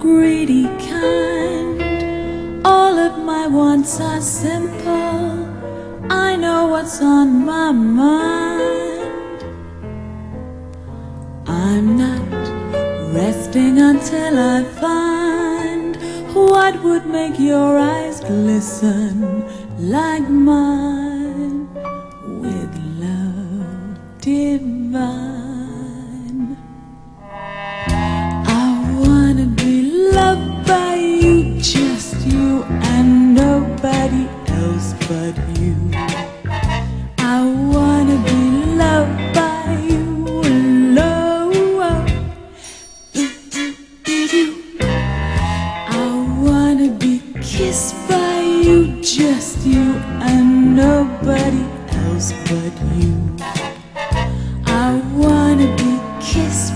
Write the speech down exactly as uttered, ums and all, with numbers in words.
greedy kind. All of my wants are simple. I know what's on my mind. I'm not resting until I find what would make your eyes glisten like mine with love divine. I wanna be loved by you, just you and nobody else but you. I wanna be loved by you alone. I wanna be kissed by you, just you and nobody else but you. I wanna be kissed